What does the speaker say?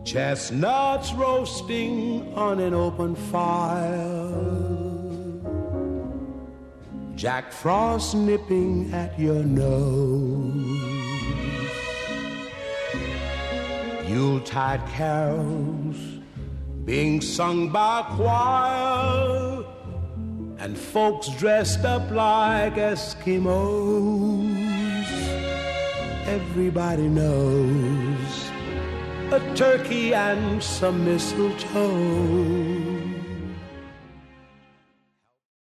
Chestnuts roasting on an open fire, Jack Frost nipping at your nose, Yuletide carols being sung by choir, and folks dressed up like Eskimos. Everybody knows a turkey and some mistletoe